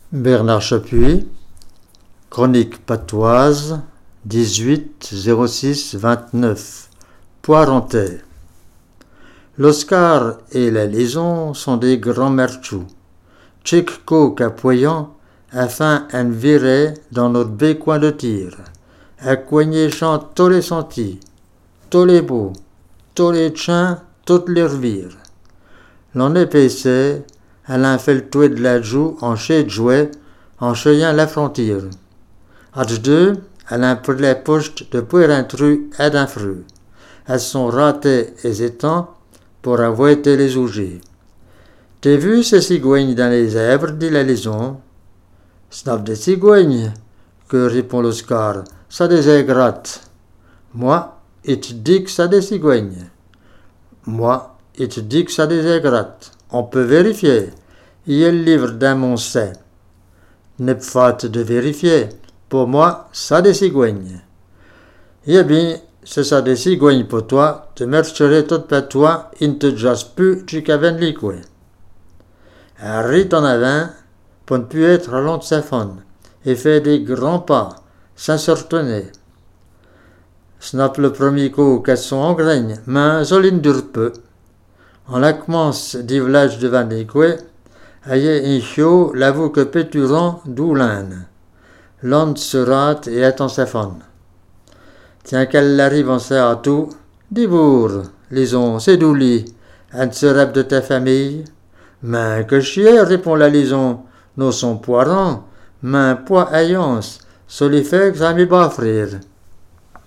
Bernard Chapuis, Chronique patoise, 18 06 29, Poirentais. L'Oscar et la Lison sont des grands merchous. Tchikko capoyant, afin un virer dans notre bécoin de tir. À coigner chante tous les sentis, tous les beaux, tous les chiens, toutes les revires. L'on épaissait, Alain fait le touet de la joue en chez de jouet, en cheyant la frontière. Âge deux, Alain pour les poches de puer intrus et d'un fru. Elles sont ratées et étangs pour avoir été les ougés. T'as vu ces cigognes dans les zèbres, dit la Lison. Snap des cigognes, que répond l'Oscar, ça des aigrattes. Moi, il te dit que ça des cigognes. Moi, il te dit que ça des aigrattes. On peut vérifier. Il y a le livre d'un Moncey. N'est pas de vérifier. Pour moi, ça des cigognes. Eh bien, c'est ça des cigognes pour toi. Te mercherais tout par toi, il ne te jasse plus jusqu'à venir liquer. Arrête en avant pour ne plus être à long de sa faune et fait des grands pas, sans se retenir. Snap le premier coup qu'elles sont en graine, mais Zoline dure peu. En la commence du village de Van Liquet, aïe un chiot l'avoue que péturant d'où l'âne. L'onde se rate et attend sa faune. Tiens qu'elle arrive en serre à tout, dis-bourre, Lison, c'est d'ouli, elle se rêve de ta famille. Mais que chier, répond la Lison, nous sommes poirants, mais pois ayance, solifex à mes bas frères.